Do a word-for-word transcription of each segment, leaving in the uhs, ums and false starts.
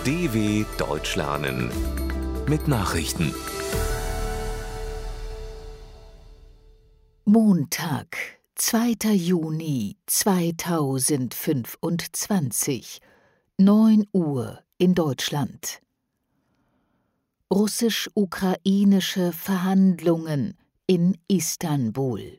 D W Deutsch lernen mit Nachrichten. Montag, zweiter Juni zweitausendfünfundzwanzig, neun Uhr in Deutschland. Russisch-ukrainische Verhandlungen in Istanbul.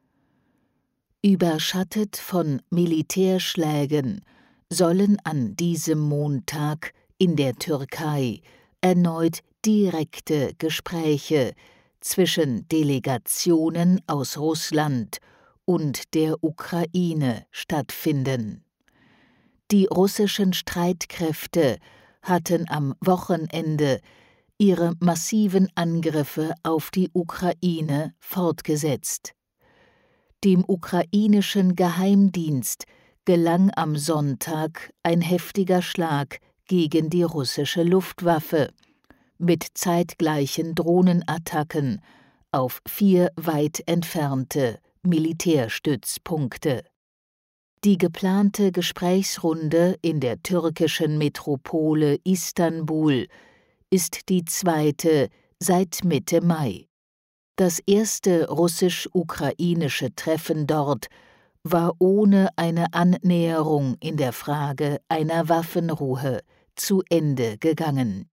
Überschattet von Militärschlägen sollen an diesem Montag in der Türkei erneut direkte Gespräche zwischen Delegationen aus Russland und der Ukraine stattfinden. Die russischen Streitkräfte hatten am Wochenende ihre massiven Angriffe auf die Ukraine fortgesetzt. Dem ukrainischen Geheimdienst gelang am Sonntag ein heftiger Schlag gegen die russische Luftwaffe mit zeitgleichen Drohnenattacken auf vier weit entfernte Militärstützpunkte. Die geplante Gesprächsrunde in der türkischen Metropole Istanbul ist die zweite seit Mitte Mai. Das erste russisch-ukrainische Treffen dort war ohne eine Annäherung in der Frage einer Waffenruhe zu Ende gegangen.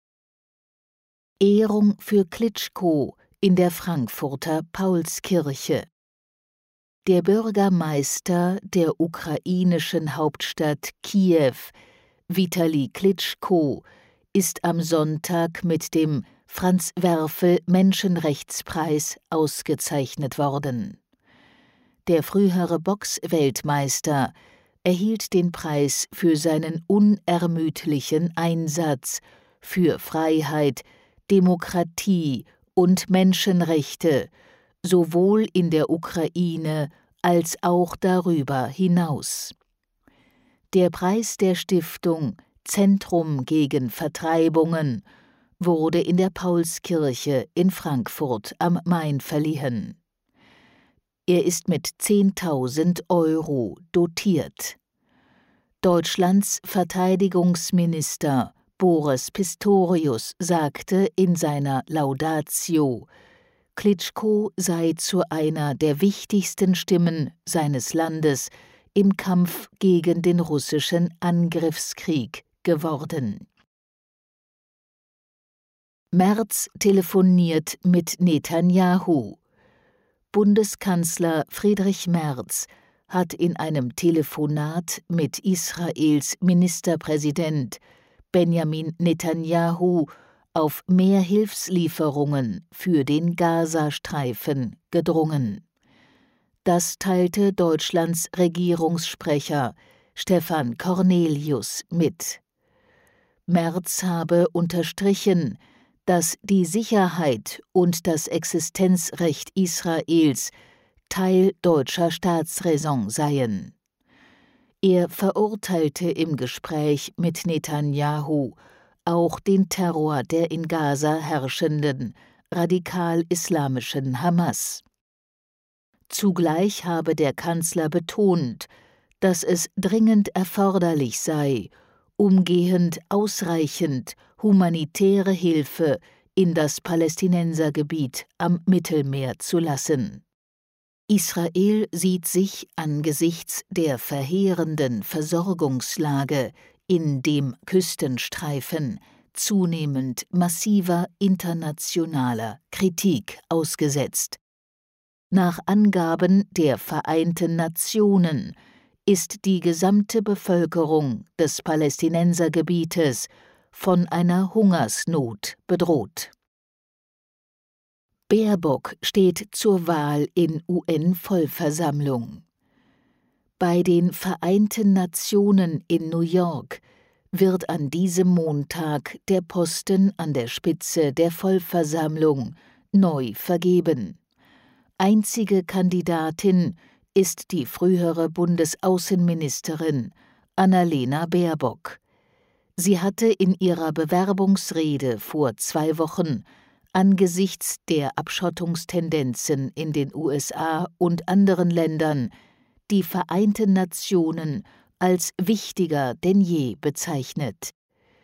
Ehrung für Klitschko in der Frankfurter Paulskirche. Der Bürgermeister der ukrainischen Hauptstadt Kiew, Witali Klitschko, ist am Sonntag mit dem Franz-Werfel-Menschenrechtspreis ausgezeichnet worden. Der frühere Boxweltmeister erhielt den Preis für seinen unermüdlichen Einsatz für Freiheit, Demokratie und Menschenrechte, sowohl in der Ukraine als auch darüber hinaus. Der Preis der Stiftung Zentrum gegen Vertreibungen wurde in der Paulskirche in Frankfurt am Main verliehen. Er ist mit zehntausend Euro dotiert. Deutschlands Verteidigungsminister Boris Pistorius sagte in seiner Laudatio, Klitschko sei zu einer der wichtigsten Stimmen seines Landes im Kampf gegen den russischen Angriffskrieg geworden. Merz telefoniert mit Netanjahu. Bundeskanzler Friedrich Merz hat in einem Telefonat mit Israels Ministerpräsident Benjamin Netanjahu auf mehr Hilfslieferungen für den Gazastreifen gedrungen. Das teilte Deutschlands Regierungssprecher Stefan Cornelius mit. Merz habe unterstrichen, dass die Sicherheit und das Existenzrecht Israels Teil deutscher Staatsräson seien. Er verurteilte im Gespräch mit Netanjahu auch den Terror der in Gaza herrschenden radikal-islamischen Hamas. Zugleich habe der Kanzler betont, dass es dringend erforderlich sei, umgehend ausreichend humanitäre Hilfe in das Palästinensergebiet am Mittelmeer zu lassen. Israel sieht sich angesichts der verheerenden Versorgungslage in dem Küstenstreifen zunehmend massiver internationaler Kritik ausgesetzt. Nach Angaben der Vereinten Nationen ist die gesamte Bevölkerung des Palästinensergebietes von einer Hungersnot bedroht. Baerbock steht zur Wahl in U N-Vollversammlung. Bei den Vereinten Nationen in New York wird an diesem Montag der Posten an der Spitze der Vollversammlung neu vergeben. Einzige Kandidatin ist die frühere Bundesaußenministerin Annalena Baerbock. Sie hatte in ihrer Bewerbungsrede vor zwei Wochen angesichts der Abschottungstendenzen in den U S A und anderen Ländern die Vereinten Nationen als wichtiger denn je bezeichnet.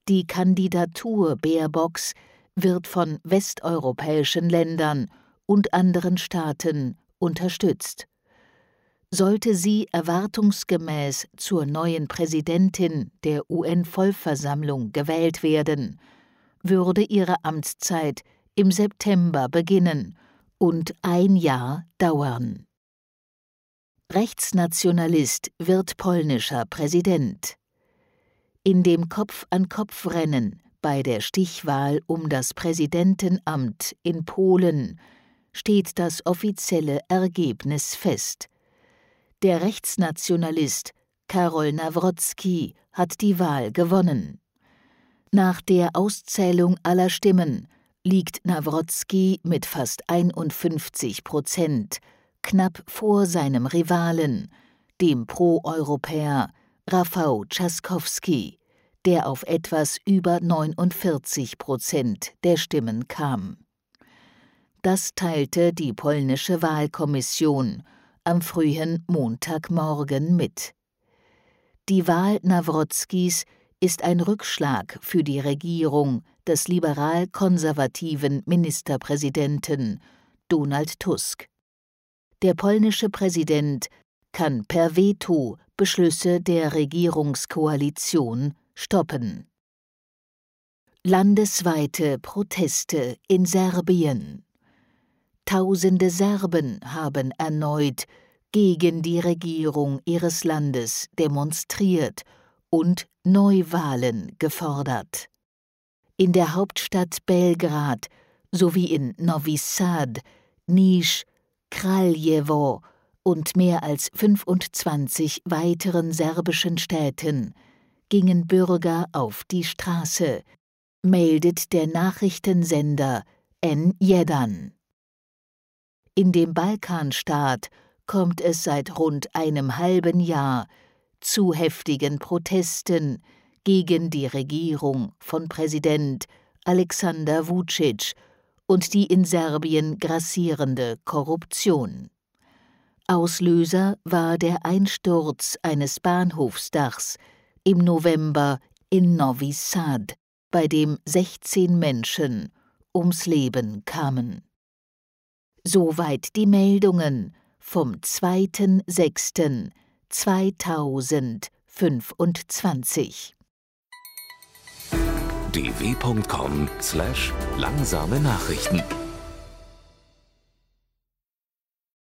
Die Kandidatur Baerbocks wird von westeuropäischen Ländern und anderen Staaten unterstützt. Sollte sie erwartungsgemäß zur neuen Präsidentin der U N-Vollversammlung gewählt werden, würde ihre Amtszeit im September beginnen und ein Jahr dauern. Rechtsnationalist wird polnischer Präsident. In dem Kopf-an-Kopf-Rennen bei der Stichwahl um das Präsidentenamt in Polen steht das offizielle Ergebnis fest. Der Rechtsnationalist Karol Nawrocki hat die Wahl gewonnen. Nach der Auszählung aller Stimmen liegt Nawrocki mit fast einundfünfzig Prozent knapp vor seinem Rivalen, dem Pro-Europäer Rafał Trzaskowski, der auf etwas über neunundvierzig Prozent der Stimmen kam. Das teilte die polnische Wahlkommission am frühen Montagmorgen mit. Die Wahl Nawrockis ist ein Rückschlag für die Regierung des liberal-konservativen Ministerpräsidenten Donald Tusk. Der polnische Präsident kann per Veto Beschlüsse der Regierungskoalition stoppen. Landesweite Proteste in Serbien. Tausende Serben haben erneut gegen die Regierung ihres Landes demonstriert und Neuwahlen gefordert. In der Hauptstadt Belgrad sowie in Novi Sad, Niš, Kraljevo und mehr als fünfundzwanzig weiteren serbischen Städten gingen Bürger auf die Straße, meldet der Nachrichtensender N eins. In dem Balkanstaat kommt es seit rund einem halben Jahr zu heftigen Protesten gegen die Regierung von Präsident Aleksandar Vučić und die in Serbien grassierende Korruption. Auslöser war der Einsturz eines Bahnhofsdachs im November in Novi Sad, bei dem sechzehn Menschen ums Leben kamen. Soweit die Meldungen vom zweiten sechsten zweitausendfünfundzwanzig. d w punkt com slash langsame Nachrichten